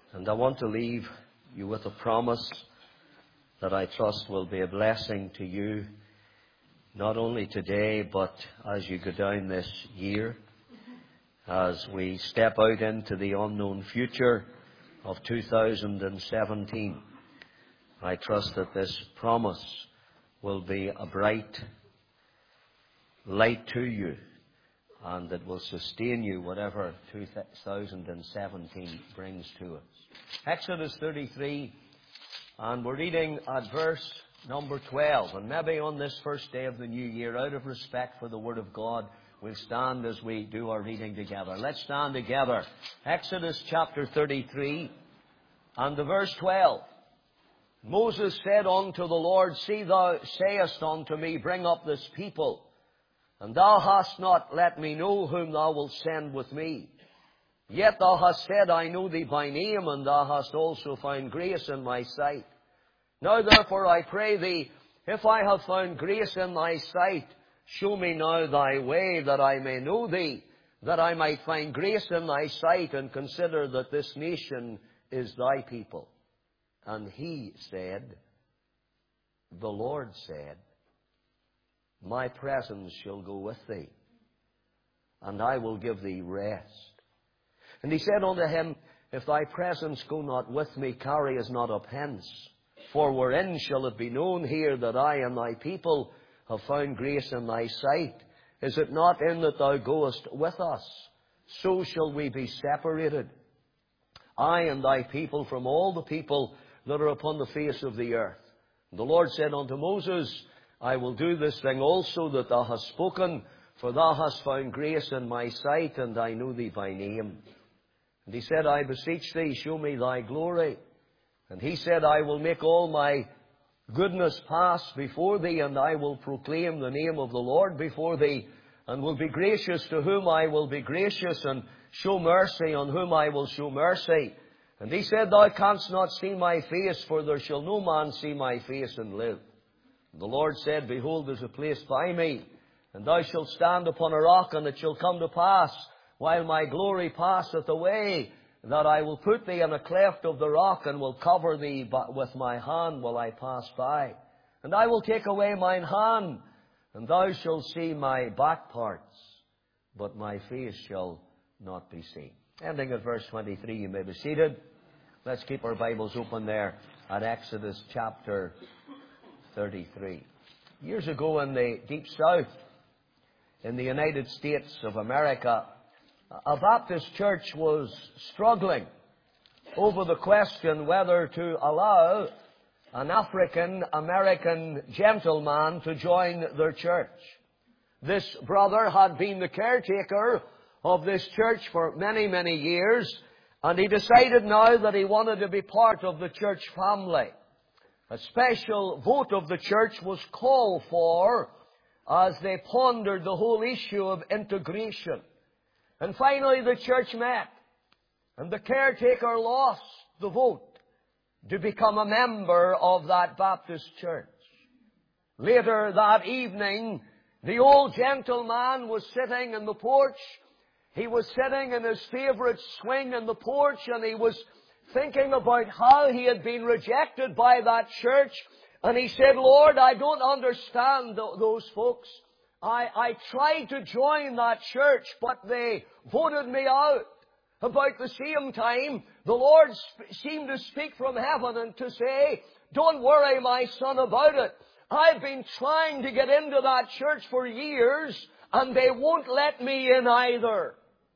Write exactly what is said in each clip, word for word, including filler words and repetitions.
And I want to leave you with a promise that I trust will be a blessing to you, not only today, but as you go down this year, as we step out into the unknown future of two thousand seventeen. I trust that this promise will be a bright light to you, and it will sustain you whatever two thousand seventeen brings to us. Exodus thirty-three, and we're reading at verse number twelve. And maybe on this first day of the new year, out of respect for the Word of God, we'll stand as we do our reading together. Let's stand together. Exodus chapter thirty-three, and the verse twelve. Moses said unto the Lord, See, thou sayest unto me, Bring up this people, and thou hast not let me know whom thou wilt send with me. Yet thou hast said, I know thee by name, and thou hast also found grace in my sight. Now therefore I pray thee, if I have found grace in thy sight, show me now thy way, that I may know thee, that I might find grace in thy sight, and consider that this nation is thy people. And he said, the Lord said, My presence shall go with thee, and I will give thee rest. And he said unto him, If thy presence go not with me, carry us not up hence. For wherein shall it be known here that I and thy people have found grace in thy sight? Is it not in that thou goest with us? So shall we be separated, I and thy people, from all the people that are upon the face of the earth. And the Lord said unto Moses, I will do this thing also that thou hast spoken, for thou hast found grace in my sight, and I know thee by name. And he said, I beseech thee, show me thy glory. And he said, I will make all my goodness pass before thee, and I will proclaim the name of the Lord before thee, and will be gracious to whom I will be gracious, and show mercy on whom I will show mercy. And he said, Thou canst not see my face, for there shall no man see my face and live. And the Lord said, Behold, there is a place by me, and thou shalt stand upon a rock, and it shall come to pass, while my glory passeth away, that I will put thee in a cleft of the rock, and will cover thee with my hand while I pass by. And I will take away mine hand, and thou shalt see my back parts, but my face shall not be seen. Ending at verse twenty-three, you may be seated. Let's keep our Bibles open there at Exodus chapter thirty-three. Years ago in the deep south, in the United States of America, a Baptist church was struggling over the question whether to allow an African-American gentleman to join their church. This brother had been the caretaker of this church for many, many years, and he decided now that he wanted to be part of the church family. A special vote of the church was called for as they pondered the whole issue of integration. And finally the church met, and the caretaker lost the vote to become a member of that Baptist church. Later that evening, the old gentleman was sitting in the porch. He was sitting in his favorite swing in the porch, and he was thinking about how he had been rejected by that church. And he said, Lord, I don't understand th- those folks. I, I tried to join that church, but they voted me out. About the same time, the Lord sp- seemed to speak from heaven and to say, don't worry, my son, about it. I've been trying to get into that church for years, and they won't let me in either.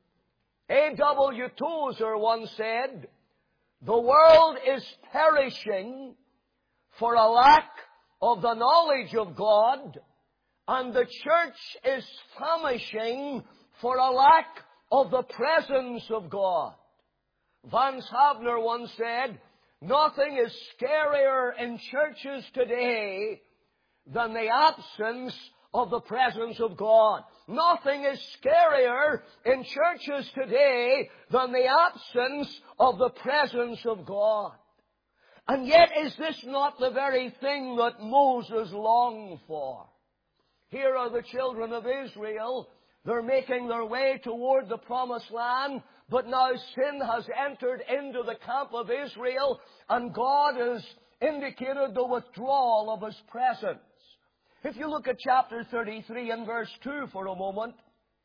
A W Tozer once said, the world is perishing for a lack of the knowledge of God, and the church is famishing for a lack of the presence of God. Vance Havner once said, nothing is scarier in churches today than the absence of the presence of God. Nothing is scarier in churches today than the absence of the presence of God. And yet, is this not the very thing that Moses longed for? Here are the children of Israel They're making their way toward the promised land, but now sin has entered into the camp of Israel, and God has indicated the withdrawal of His presence. If you look at chapter thirty-three and verse two for a moment,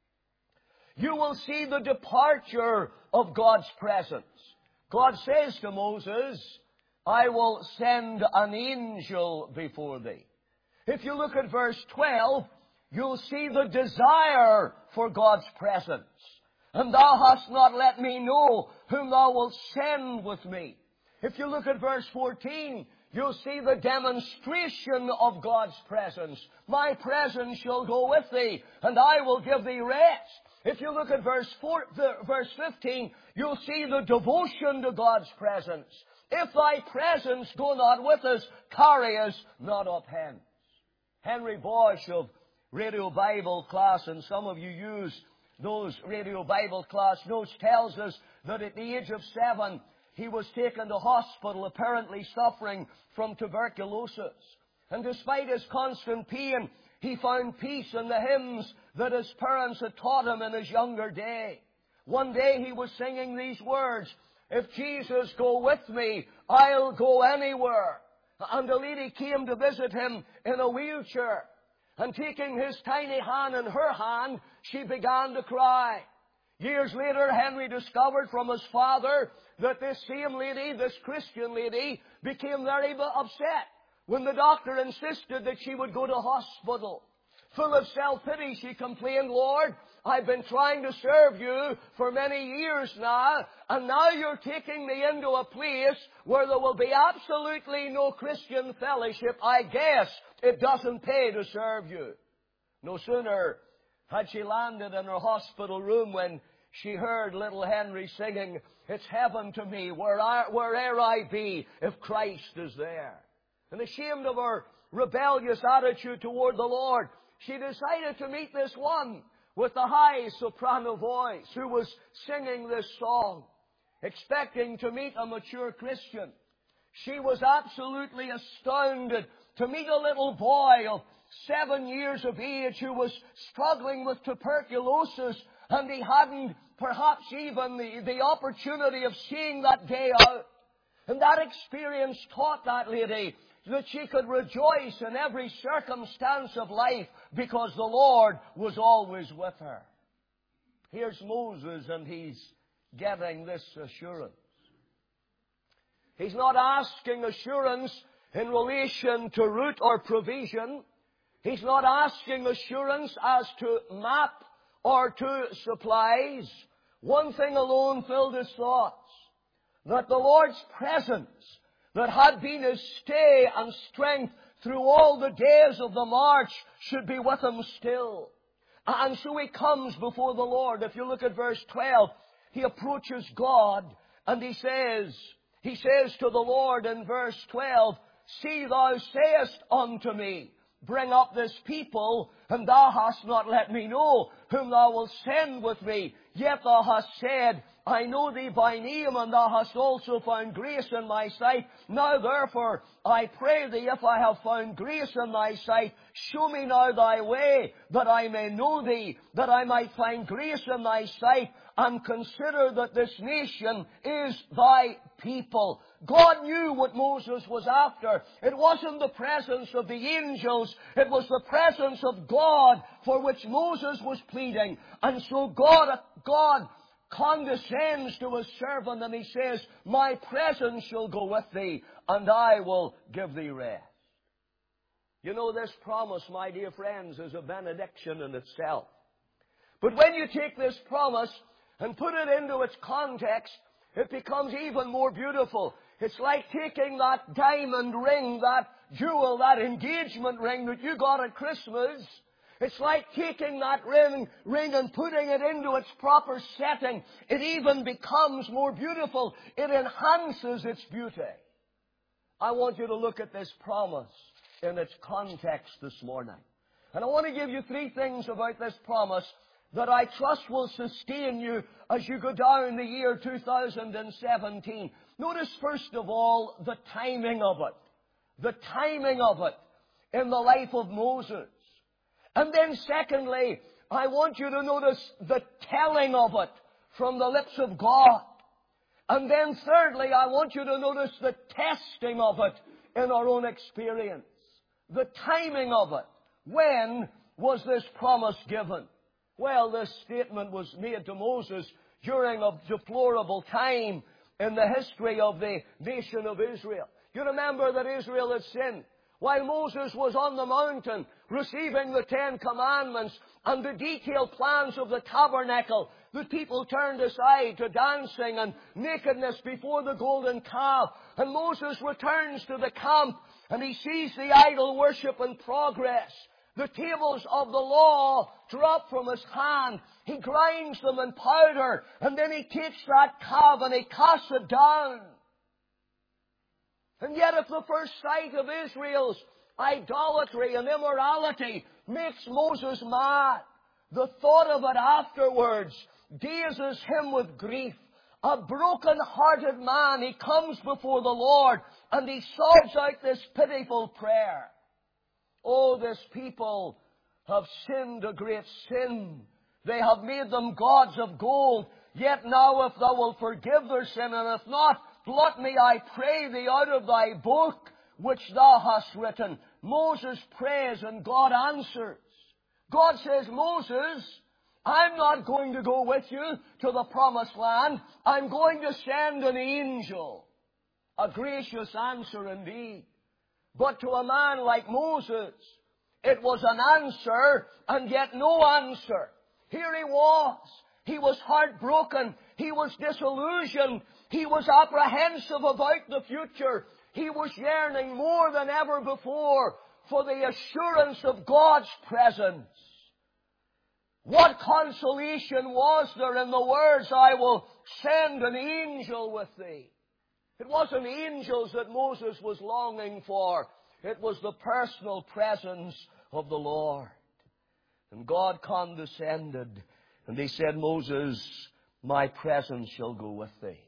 you will see the departure of God's presence. God says to Moses, I will send an angel before thee. If you look at verse twelve, you'll see the desire for God's presence. And thou hast not let me know whom thou wilt send with me. If you look at verse fourteen, you'll see the demonstration of God's presence. My presence shall go with thee, and I will give thee rest. If you look at verse four, verse fifteen, you'll see the devotion to God's presence. If thy presence go not with us, carry us not up hence. Henry Bosch of Radio Bible Class, and some of you use those Radio Bible Class notes, tells us that at the age of seven, he was taken to hospital, apparently suffering from tuberculosis. And despite his constant pain, he found peace in the hymns that his parents had taught him in his younger day. One day he was singing these words, if Jesus go with me, I'll go anywhere. And a lady came to visit him in a wheelchair. And taking his tiny hand in her hand, she began to cry. Years later, Henry discovered from his father that this same lady, this Christian lady, became very upset when the doctor insisted that she would go to hospital. Full of self-pity, she complained, Lord, I've been trying to serve you for many years now, and now you're taking me into a place where there will be absolutely no Christian fellowship. I guess it doesn't pay to serve you. No sooner had she landed in her hospital room when she heard little Henry singing, it's heaven to me where I, where'er I be if Christ is there. And ashamed of her rebellious attitude toward the Lord, she decided to meet this one with the high soprano voice who was singing this song, expecting to meet a mature Christian. She was absolutely astounded to meet a little boy of seven years of age who was struggling with tuberculosis, and he hadn't perhaps even the, the opportunity of seeing that day out. And that experience taught that lady that she could rejoice in every circumstance of life because the Lord was always with her. Here's Moses, and he's getting this assurance. He's not asking assurance in relation to route or provision. He's not asking assurance as to map or to supplies. One thing alone filled his thoughts, that the Lord's presence that had been his stay and strength through all the days of the march should be with him still. And so he comes before the Lord. If you look at verse twelve, he approaches God and he says, he says to the Lord in verse twelve, see, thou sayest unto me, bring up this people, and thou hast not let me know whom thou wilt send with me. Yet thou hast said, I know thee by name, and thou hast also found grace in my sight. Now therefore, I pray thee, if I have found grace in thy sight, show me now thy way, that I may know thee, that I might find grace in thy sight, and consider that this nation is thy people. God knew what Moses was after. It wasn't the presence of the angels. It was the presence of God for which Moses was pleading. And so God, God condescends to his servant and he says, my presence shall go with thee, and I will give thee rest. You know, this promise, my dear friends, is a benediction in itself. But when you take this promise and put it into its context, it becomes even more beautiful. It's like taking that diamond ring, that jewel, that engagement ring that you got at Christmas. It's like taking that ring, ring and putting it into its proper setting. It even becomes more beautiful. It enhances its beauty. I want you to look at this promise in its context this morning. And I want to give you three things about this promise that I trust will sustain you as you go down the year two thousand seventeen. Notice, first of all, the timing of it. The timing of it in the life of Moses. And then secondly, I want you to notice the telling of it from the lips of God. And then thirdly, I want you to notice the testing of it in our own experience. The timing of it. When was this promise given? Well, this statement was made to Moses during a deplorable time in the history of the nation of Israel. You remember that Israel had sinned. While Moses was on the mountain receiving the Ten Commandments and the detailed plans of the tabernacle, the people turned aside to dancing and nakedness before the golden calf. And Moses returns to the camp and he sees the idol worship in progress. The tables of the law drop from his hand. He grinds them in powder and then he takes that calf and he casts it down. And yet if the first sight of Israel's idolatry and immorality makes Moses mad, the thought of it afterwards dazes him with grief. A broken-hearted man, he comes before the Lord and he sobs out this pitiful prayer. Oh, this people have sinned a great sin. They have made them gods of gold. Yet now if thou wilt forgive their sin, and if not, blot me, I pray thee, out of thy book which thou hast written. Moses prays and God answers. God says, Moses, I'm not going to go with you to the promised land. I'm going to send an angel. A gracious answer indeed. But to a man like Moses, it was an answer and yet no answer. Here he was. He was heartbroken. He was disillusioned. He was apprehensive about the future. He was yearning more than ever before for the assurance of God's presence. What consolation was there in the words, I will send an angel with thee? It wasn't angels that Moses was longing for. It was the personal presence of the Lord. And God condescended. And he said, Moses, my presence shall go with thee.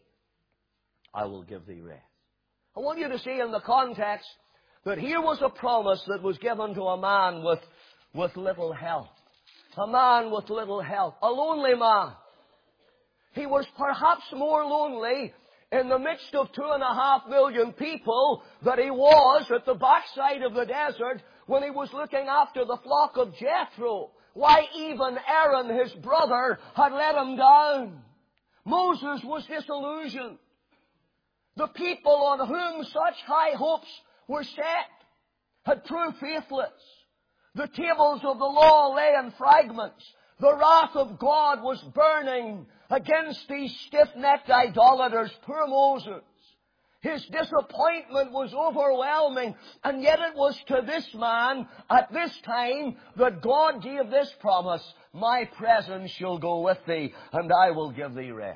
I will give thee rest. I want you to see in the context that here was a promise that was given to a man with, with little help. A man with little help. A lonely man. He was perhaps more lonely in the midst of two and a half million people that he was at the backside of the desert when he was looking after the flock of Jethro. Why, even Aaron, his brother, had let him down. Moses was disillusioned. The people on whom such high hopes were set had proved faithless. The tables of the law lay in fragments. The wrath of God was burning against these stiff-necked idolaters. Poor Moses. His disappointment was overwhelming, and yet it was to this man at this time that God gave this promise, my presence shall go with thee, and I will give thee rest.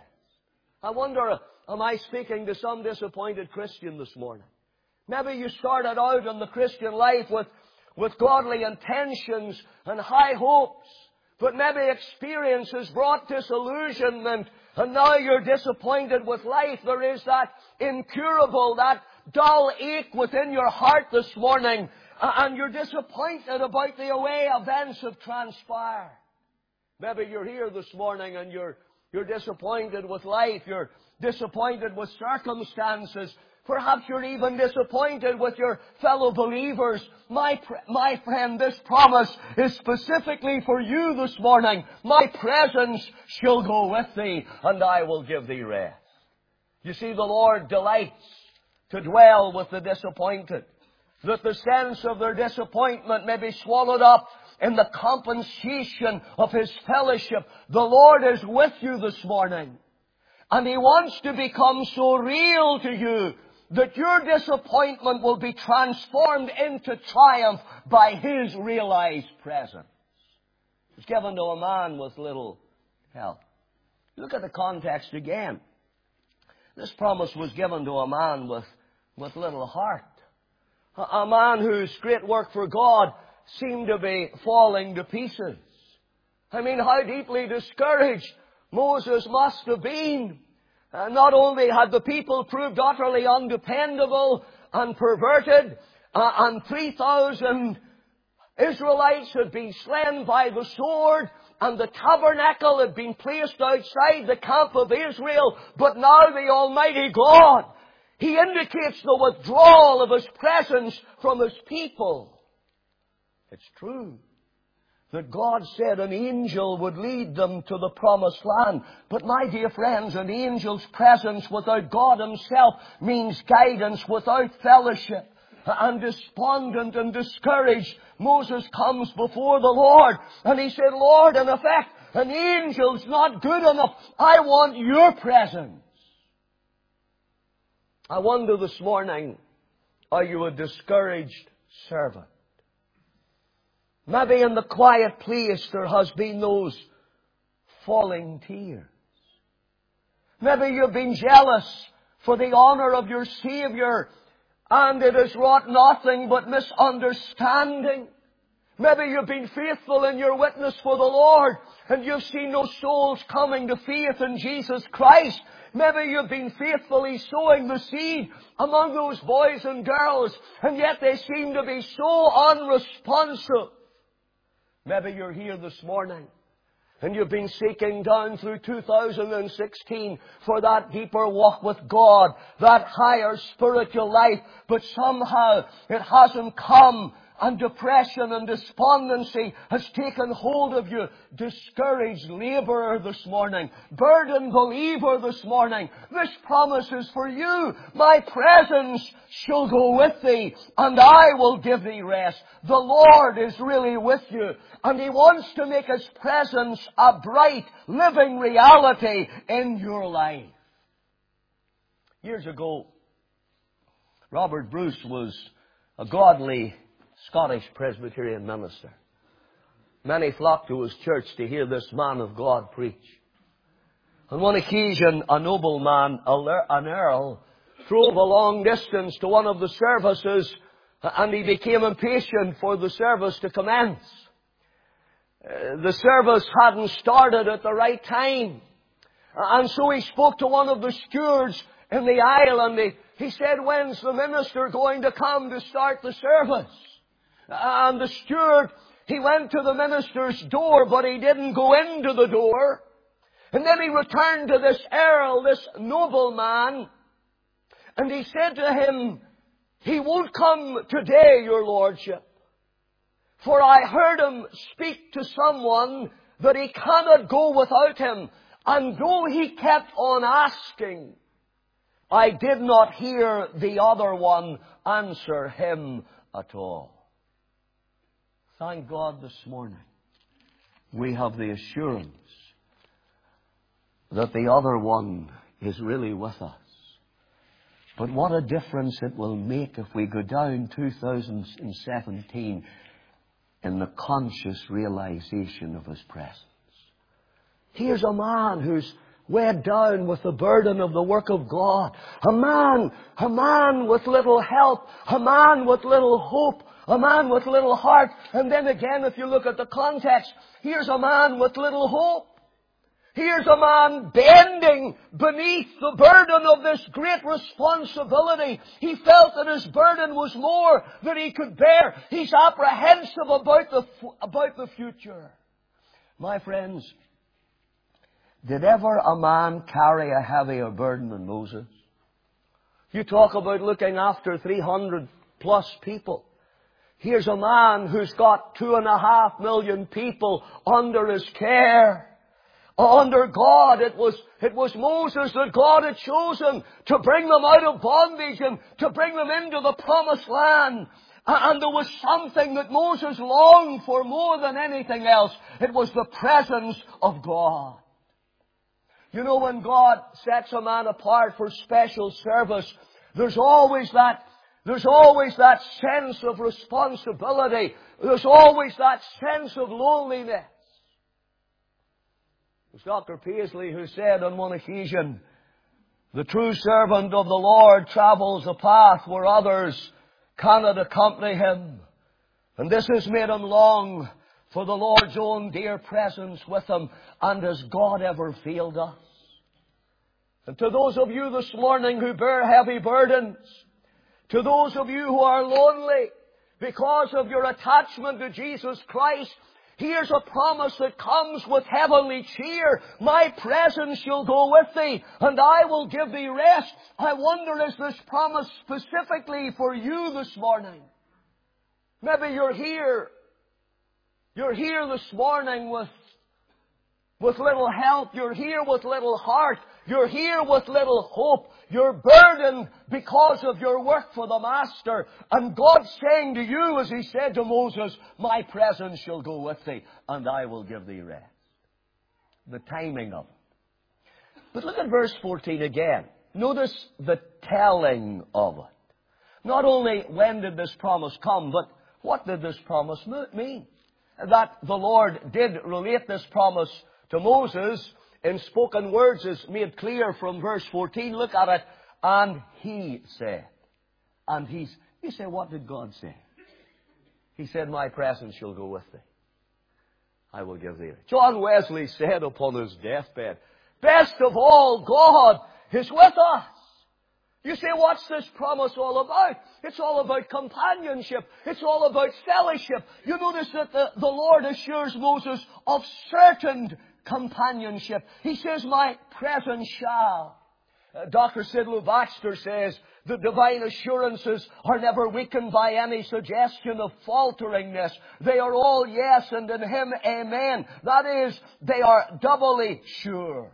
I wonder, am I speaking to some disappointed Christian this morning? Maybe you started out in the Christian life with, with godly intentions and high hopes, but maybe experience has brought disillusionment, and now you're disappointed with life. There is that incurable, that dull ache within your heart this morning, and you're disappointed about the way events have transpired. Maybe you're here this morning and you're You're disappointed with life. You're disappointed with circumstances. Perhaps you're even disappointed with your fellow believers. My, my friend, this promise is specifically for you this morning. My presence shall go with thee, and I will give thee rest. You see, the Lord delights to dwell with the disappointed, that the sense of their disappointment may be swallowed up in the compensation of His fellowship. The Lord is with you this morning, and He wants to become so real to you that your disappointment will be transformed into triumph by His realized presence. It's given to a man with little help. Look at the context again. This promise was given to a man with, with little heart. A, a man whose great work for God seemed to be falling to pieces. I mean, how deeply discouraged Moses must have been. Uh, not only had the people proved utterly undependable and perverted, uh, and three thousand Israelites had been slain by the sword, and the tabernacle had been placed outside the camp of Israel, but now the Almighty God, He indicates the withdrawal of His presence from His people. It's true that God said an angel would lead them to the promised land. But my dear friends, an angel's presence without God Himself means guidance without fellowship. And despondent and discouraged, Moses comes before the Lord. And he said, Lord, in effect, an angel's not good enough. I want your presence. I wonder this morning, are you a discouraged servant? Maybe in the quiet place there has been those falling tears. Maybe you've been jealous for the honor of your Savior, and it has wrought nothing but misunderstanding. Maybe you've been faithful in your witness for the Lord, and you've seen no souls coming to faith in Jesus Christ. Maybe you've been faithfully sowing the seed among those boys and girls, and yet they seem to be so unresponsive. Maybe you're here this morning, and you've been seeking down through two thousand sixteen for that deeper walk with God, that higher spiritual life, but somehow it hasn't come, and depression and despondency has taken hold of you. Discouraged laborer this morning, burdened believer this morning, this promise is for you. My presence shall go with thee, and I will give thee rest. The Lord is really with you, and He wants to make His presence a bright, living reality in your life. Years ago, Robert Bruce was a godly Scottish Presbyterian minister. Many flocked to his church to hear this man of God preach. On one occasion, a nobleman, an earl, drove a long distance to one of the services, and he became impatient for the service to commence. The service hadn't started at the right time. And so he spoke to one of the stewards in the aisle, and he, he said, when's the minister going to come to start the service? And the steward, he went to the minister's door, but he didn't go into the door. And then he returned to this earl, this nobleman, and he said to him, he won't come today, your lordship, for I heard him speak to someone that he cannot go without him. And though he kept on asking, I did not hear the other one answer him at all. Thank God this morning we have the assurance that the other one is really with us. But what a difference it will make if we go down two thousand seventeen in the conscious realization of His presence. Here's a man who's weighed down with the burden of the work of God. A man, a man with little help. A man with little hope. A man with little heart. And then again, if you look at the context, here's a man with little hope. Here's a man bending beneath the burden of this great responsibility. He felt that his burden was more than he could bear. He's apprehensive about the, about the future. My friends, did ever a man carry a heavier burden than Moses? You talk about looking after three hundred plus people. Here's a man who's got two and a half million people under his care. Under God, it was, it was Moses that God had chosen to bring them out of bondage and to bring them into the promised land. And there was something that Moses longed for more than anything else. It was the presence of God. You know, when God sets a man apart for special service, there's always that There's always that sense of responsibility. There's always that sense of loneliness. It was Doctor Paisley who said on one occasion, the true servant of the Lord travels a path where others cannot accompany him. And this has made him long for the Lord's own dear presence with him. And has God ever failed us? And to those of you this morning who bear heavy burdens, to those of you who are lonely because of your attachment to Jesus Christ, Here's a promise that comes with heavenly cheer. My presence shall go with thee, and I will give thee rest. I wonder, is this promise specifically for you this morning? Maybe you're here. You're here this morning with, with little help. You're here with little heart. You're here with little hope. You're burdened because of your work for the Master. And God's saying to you, as He said to Moses, my presence shall go with thee, and I will give thee rest. The timing of it. But look at verse fourteen again. Notice the telling of it. Not only when did this promise come, but what did this promise mean? That the Lord did relate this promise to Moses in spoken words is made clear from verse fourteen. Look at it. And He said. And He's, you say, what did God say? He said, my presence shall go with thee. I will give thee. John Wesley said upon his deathbed, best of all, God is with us. You say, what's this promise all about? It's all about companionship. It's all about fellowship. You notice that the, the Lord assures Moses of certain companionship. He says, my presence shall. Uh, Doctor Sidlow Baxter says, the divine assurances are never weakened by any suggestion of falteringness. They are all yes, and in Him, amen. That is, they are doubly sure.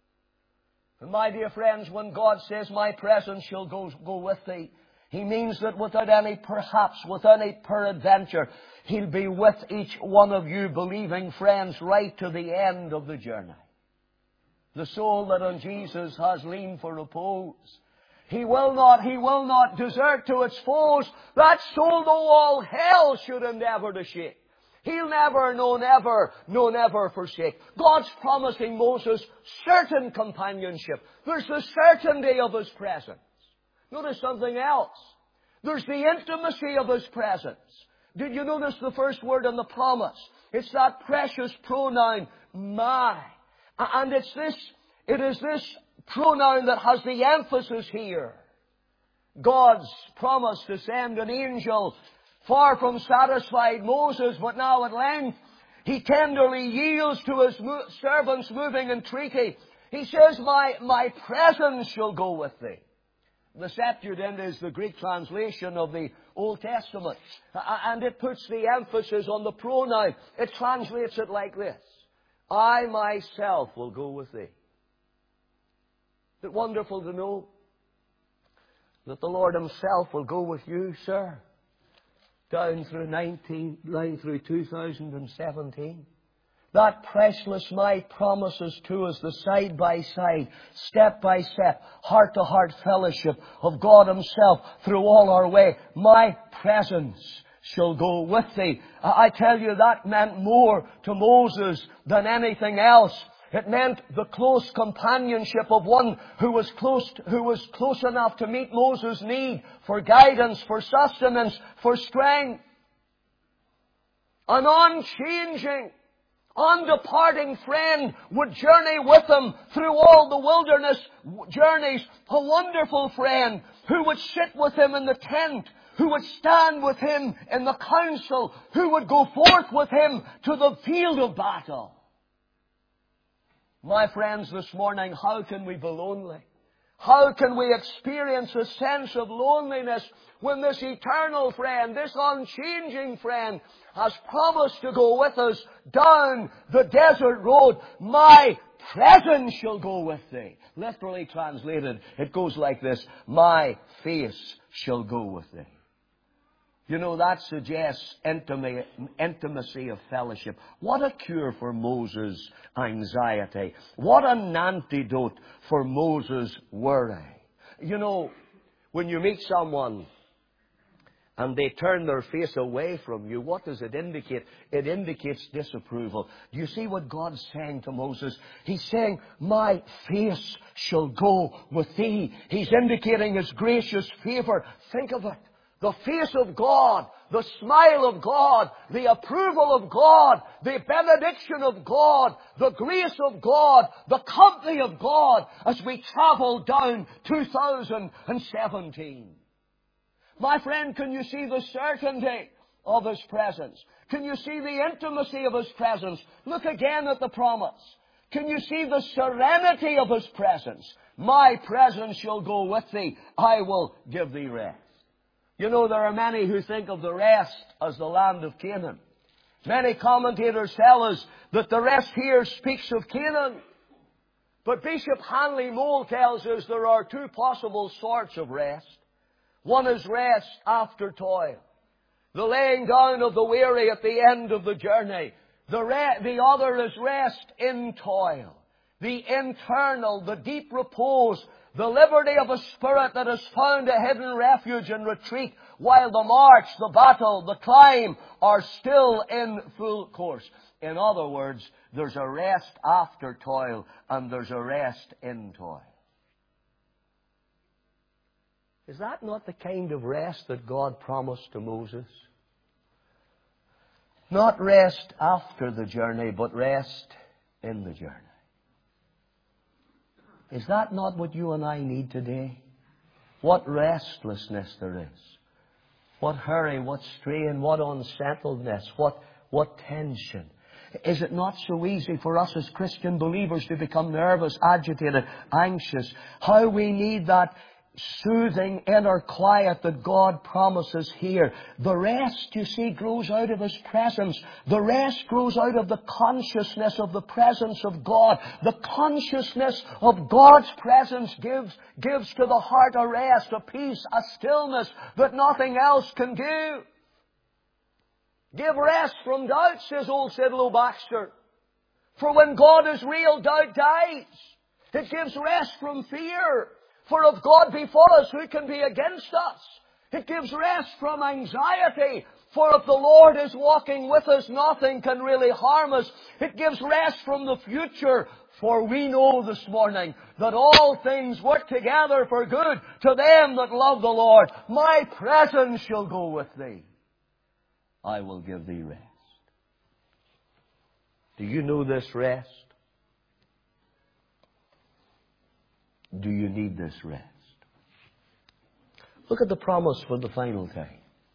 And my dear friends, when God says, my presence shall go, go with thee, He means that without any perhaps, without any peradventure, He'll be with each one of you believing friends right to the end of the journey. The soul that on Jesus has leaned for repose, He will not, He will not desert to its foes. That soul, though all hell should endeavor to shake, He'll never, no never, no never forsake. God's promising Moses certain companionship. There's the certainty of His presence. Notice something else. There's the intimacy of His presence. Did you notice the first word in the promise? It's that precious pronoun, my. And it's this, it is this pronoun that has the emphasis here. God's promise to send an angel far from satisfied Moses, but now at length He tenderly yields to His mo- servant's moving entreaty. He says, my, my presence shall go with thee. The Septuagint is the Greek translation of the Old Testament. And it puts the emphasis on the pronoun. It translates it like this. I myself will go with thee. Is it wonderful to know that the Lord Himself will go with you, sir? Down through nineteen, down through two thousand seventeen. That priceless my promises to us, the side by side, step by step, heart to heart fellowship of God Himself through all our way. My presence shall go with thee. I tell you, that meant more to Moses than anything else. It meant the close companionship of one who was close, who was close enough to meet Moses' need for guidance, for sustenance, for strength. An unchanging, undeparting friend would journey with him through all the wilderness journeys. A wonderful friend who would sit with him in the tent, who would stand with him in the council, who would go forth with him to the field of battle. My friends, this morning, how can we be lonely? How can we experience a sense of loneliness when this eternal friend, this unchanging friend, has promised to go with us down the desert road? My presence shall go with thee. Literally translated, it goes like this. My face shall go with thee. You know, that suggests intimacy of fellowship. What a cure for Moses' anxiety. What an antidote for Moses' worry. You know, when you meet someone and they turn their face away from you, what does it indicate? It indicates disapproval. Do you see what God's saying to Moses? He's saying, my face shall go with thee. He's indicating His gracious favor. Think of it. The face of God, the smile of God, the approval of God, the benediction of God, the grace of God, the company of God as we travel down two thousand seventeen. My friend, can you see the certainty of His presence? Can you see the intimacy of His presence? Look again at the promise. Can you see the serenity of His presence? My presence shall go with thee. I will give thee rest. You know, there are many who think of the rest as the land of Canaan. Many commentators tell us that the rest here speaks of Canaan. But Bishop Hanley Mole tells us there are two possible sorts of rest. One is rest after toil, the laying down of the weary at the end of the journey. The, re- the other is rest in toil, the internal, the deep repose, the liberty of a spirit that has found a hidden refuge and retreat while the march, the battle, the climb are still in full course. In other words, there's a rest after toil and there's a rest in toil. Is that not the kind of rest that God promised to Moses? Not rest after the journey, but rest in the journey. Is that not what you and I need today? What restlessness there is. What hurry, what strain, what unsettledness, what, what tension. Is it not so easy for us as Christian believers to become nervous, agitated, anxious? How we need that soothing inner quiet that God promises here. The rest, you see, grows out of His presence. The rest grows out of the consciousness of the presence of God. The consciousness of God's presence gives, gives to the heart a rest, a peace, a stillness that nothing else can give. Give rest from doubt, says old Sidlow Baxter. For when God is real, doubt dies. It gives rest from fear. For if God be for us, who can be against us? It gives rest from anxiety. For if the Lord is walking with us, nothing can really harm us. It gives rest from the future. For we know this morning that all things work together for good to them that love the Lord. My presence shall go with thee. I will give thee rest. Do you know this rest? Do you need this rest? Look at the promise for the final time.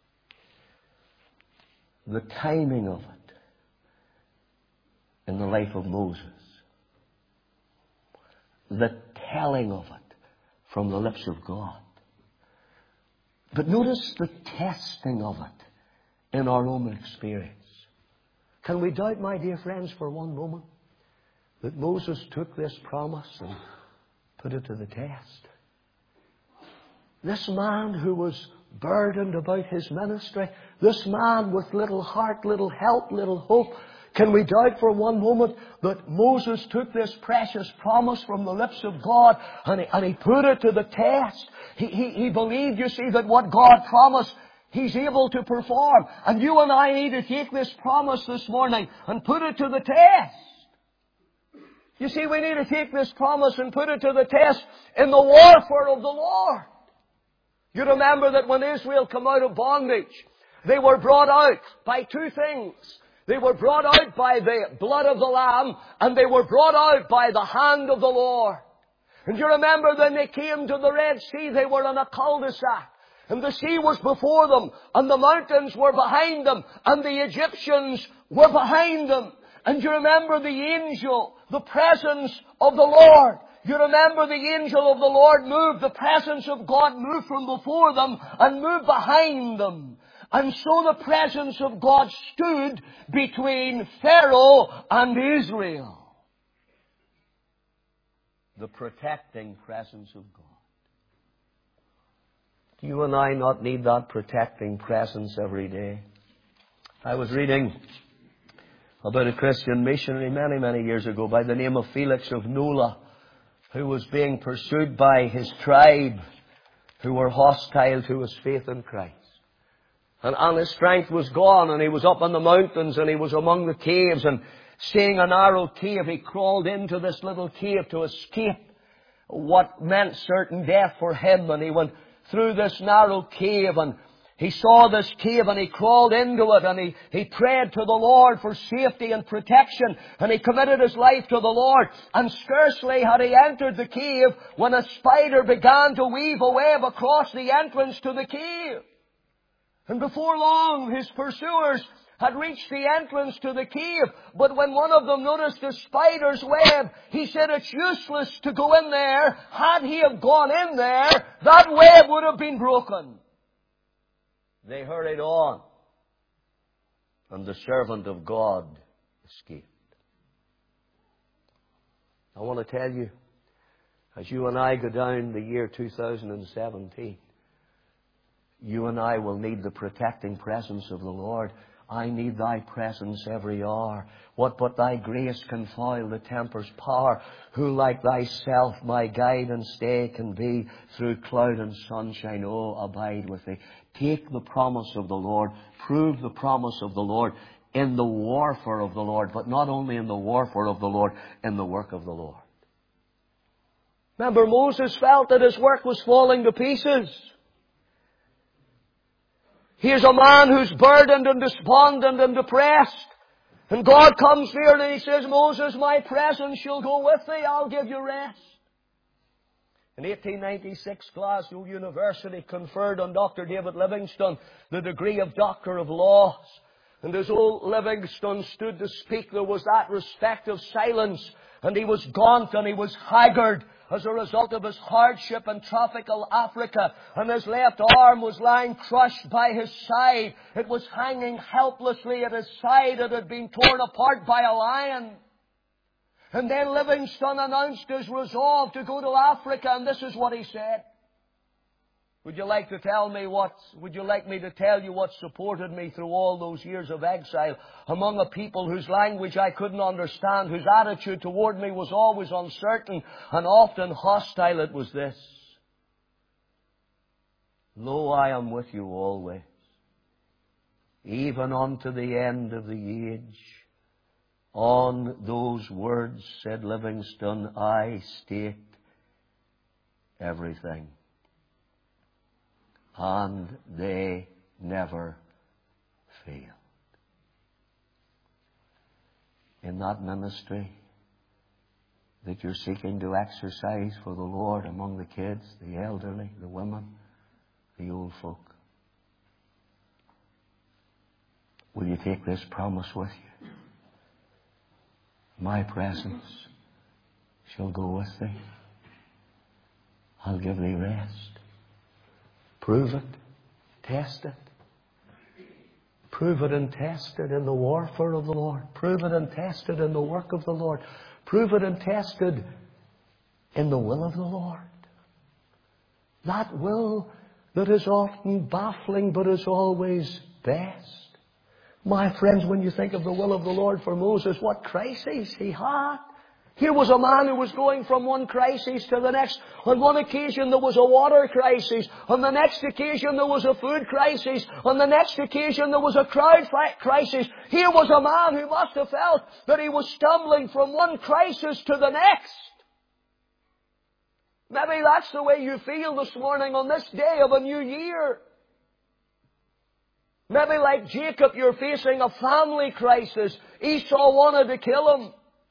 The timing of it in the life of Moses. The telling of it from the lips of God. But notice the testing of it in our own experience. Can we doubt, my dear friends, for one moment that Moses took this promise and put it to the test? This man who was burdened about his ministry, this man with little heart, little help, little hope, can we doubt for one moment that Moses took this precious promise from the lips of God and he, and he put it to the test? He, he, he believed, you see, that what God promised, He's able to perform. And you and I need to take this promise this morning and put it to the test. You see, we need to take this promise and put it to the test in the warfare of the Lord. You remember that when Israel came out of bondage, they were brought out by two things. They were brought out by the blood of the Lamb, and they were brought out by the hand of the Lord. And you remember when they came to the Red Sea, they were in a cul-de-sac. And the sea was before them, and the mountains were behind them, and the Egyptians were behind them. And you remember the angel, the presence of the Lord. You remember the angel of the Lord moved, the presence of God moved from before them and moved behind them. And so the presence of God stood between Pharaoh and Israel. The protecting presence of God. Do you and I not need that protecting presence every day? I was reading about a Christian missionary many, many years ago by the name of Felix of Nola, who was being pursued by his tribe, who were hostile to his faith in Christ. And, and his strength was gone, and he was up in the mountains, and he was among the caves, and seeing a narrow cave, he crawled into this little cave to escape what meant certain death for him. And he went through this narrow cave, and he saw this cave, and he crawled into it, and he, he prayed to the Lord for safety and protection, and he committed his life to the Lord. And scarcely had he entered the cave when a spider began to weave a web across the entrance to the cave. And before long, his pursuers had reached the entrance to the cave. But when one of them noticed a spider's web, he said it's useless to go in there. Had he have gone in there, that web would have been broken. They hurried on, and the servant of God escaped. I want to tell you, as you and I go down the year two thousand seventeen, you and I will need the protecting presence of the Lord. I need thy presence every hour. What but thy grace can foil the tempter's power? Who like thyself my guide and stay can be through cloud and sunshine? Oh, abide with thee. Take the promise of the Lord. Prove the promise of the Lord in the warfare of the Lord, but not only in the warfare of the Lord, in the work of the Lord. Remember, Moses felt that his work was falling to pieces. Here's a man who's burdened and despondent and depressed. And God comes near and He says, Moses, my presence shall go with thee. I'll give you rest. In eighteen ninety-six, Glasgow University conferred on Doctor David Livingstone the degree of Doctor of Laws. And as old Livingstone stood to speak, there was that respective silence. And he was gaunt and he was haggard as a result of his hardship in tropical Africa. And his left arm was lying crushed by his side. It was hanging helplessly at his side. It had been torn apart by a lion. And then Livingstone announced his resolve to go to Africa, and this is what he said. Would you like to tell me what, would you like me to tell you what supported me through all those years of exile among a people whose language I couldn't understand, whose attitude toward me was always uncertain and often hostile? It was this: Lo, I am with you always, even unto the end of the age. On those words, said Livingstone, I stake everything. And they never failed. In that ministry that you're seeking to exercise for the Lord among the kids, the elderly, the women, the old folk, will you take this promise with you? My presence shall go with thee. I'll give thee rest. Prove it. Test it. Prove it and test it in the warfare of the Lord. Prove it and test it in the work of the Lord. Prove it and test it in the will of the Lord. That will that is often baffling but is always best. My friends, when you think of the will of the Lord for Moses, what crises he had. Here was a man who was going from one crisis to the next. On one occasion there was a water crisis. On the next occasion there was a food crisis. On the next occasion there was a crowd crisis. Here was a man who must have felt that he was stumbling from one crisis to the next. Maybe that's the way you feel this morning on this day of a new year. Maybe like Jacob, you're facing a family crisis. Esau wanted to kill him.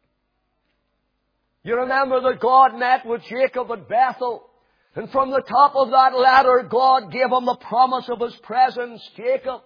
You remember that God met with Jacob at Bethel. And from the top of that ladder, God gave him the promise of His presence. Jacob,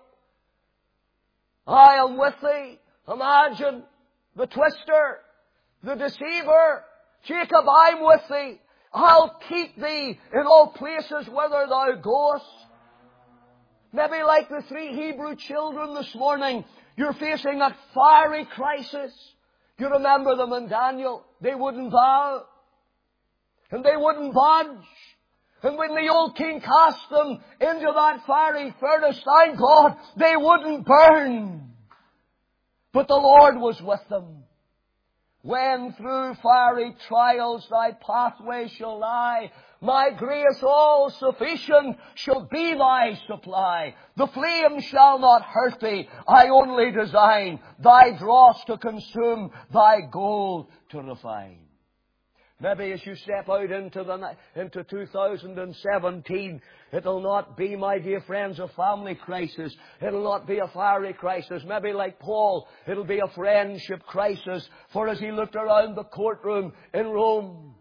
I am with thee. Imagine the twister, the deceiver. Jacob, I'm with thee. I'll keep thee in all places whither thou goest. Maybe like the three Hebrew children this morning, you're facing a fiery crisis. You remember them in Daniel. They wouldn't bow. And they wouldn't budge. And when the old king cast them into that fiery furnace, thank God, they wouldn't burn. But the Lord was with them. When through fiery trials thy pathway shall lie, my grace all sufficient shall be thy supply. The flame shall not hurt thee. I only design thy dross to consume, thy gold to refine. Maybe as you step out into the into two thousand seventeen, it'll not be, my dear friends, a family crisis. It'll not be a fiery crisis. Maybe like Paul, it'll be a friendship crisis. For as he looked around the courtroom in Rome,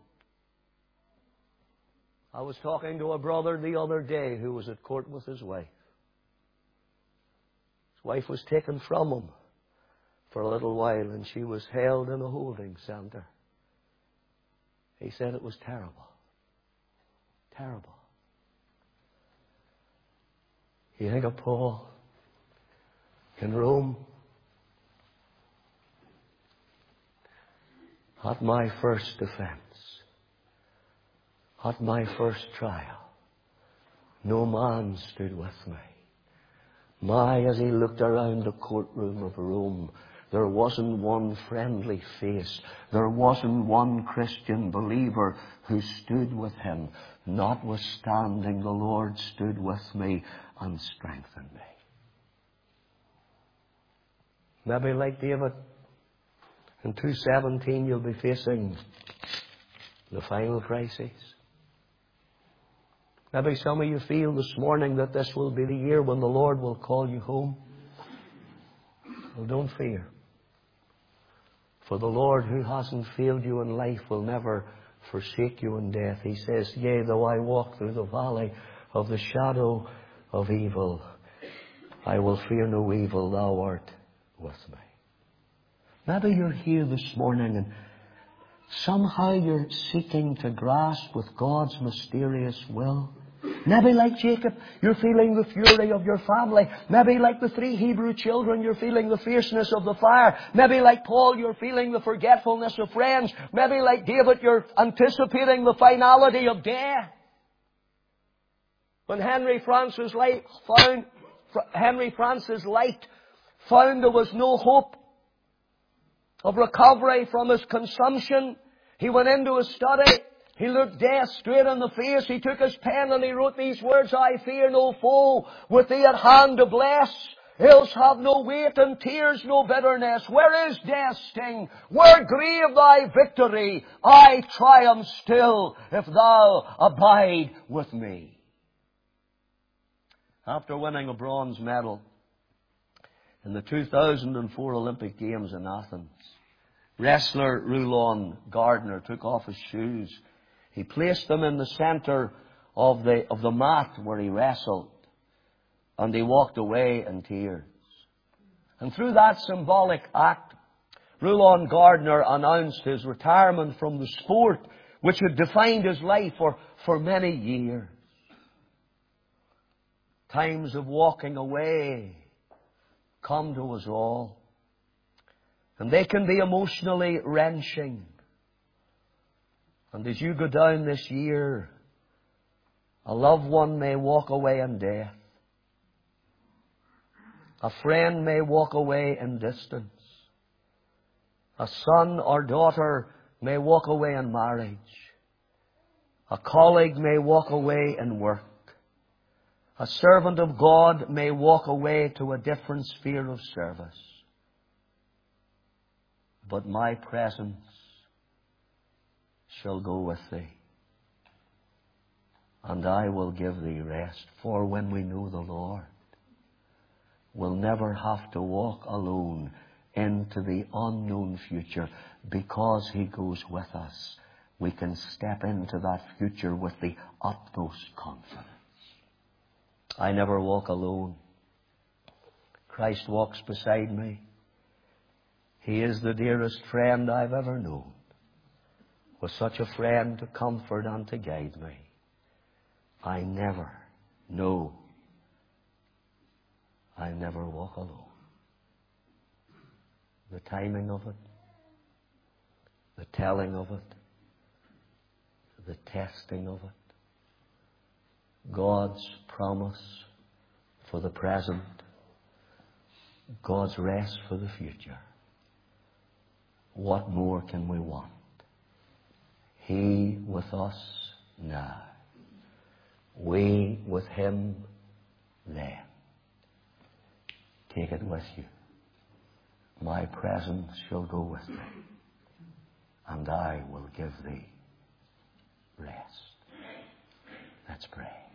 I was talking to a brother the other day who was at court with his wife. His Wife was taken from him for a little while, and she was held in a holding center. He said it was terrible. Terrible. You think of Paul in Rome? At my first defense, at my first trial, no man stood with me. My, as he looked around the courtroom of Rome, there wasn't one friendly face. There wasn't one Christian believer who stood with him. Notwithstanding, the Lord stood with me and strengthened me. Maybe like David, in two seventeen you'll be facing the final crisis. Maybe some of you feel this morning that this will be the year when the Lord will call you home. Well, don't fear. For the Lord, who hasn't failed you in life, will never forsake you in death. He says, yea, though I walk through the valley of the shadow of evil, I will fear no evil, thou art with me. Maybe you're here this morning and somehow you're seeking to grasp with God's mysterious will. Maybe like Jacob, you're feeling the fury of your family. Maybe like the three Hebrew children, you're feeling the fierceness of the fire. Maybe like Paul, you're feeling the forgetfulness of friends. Maybe like David, you're anticipating the finality of death. When Henry Francis Light found, Henry Francis Light found there was no hope of recovery from his consumption, he went into his study. He looked death straight in the face. He took his pen and he wrote these words, I fear no foe, with thee at hand to bless. Ills have no weight and tears no bitterness. Where is death's sting? Where grieve thy victory? I triumph still if thou abide with me. After winning a bronze medal in the two thousand four Olympic Games in Athens, wrestler Rulon Gardner took off his shoes. He placed them in the center of the, of the mat where he wrestled. And he walked away in tears. And through that symbolic act, Rulon Gardner announced his retirement from the sport which had defined his life for, for many years. Times of walking away come to us all. And they can be emotionally wrenching. And as you go down this year, a loved one may walk away in death. A friend may walk away in distance. A son or daughter may walk away in marriage. A colleague may walk away in work. A servant of God may walk away to a different sphere of service. But my presence shall go with thee, and I will give thee rest. For when we know the Lord, we'll never have to walk alone into the unknown future. Because He goes with us, we can step into that future with the utmost confidence. I never walk alone. Christ walks beside me. He is the dearest friend I've ever known. With such a friend to comfort and to guide me, I never, no, I never walk alone. The timing of it, the telling of it, the testing of it, God's promise for the present, God's rest for the future. What more can we want? He with us now. We with Him then. Take it with you. My presence shall go with thee, and I will give thee rest. Let's pray.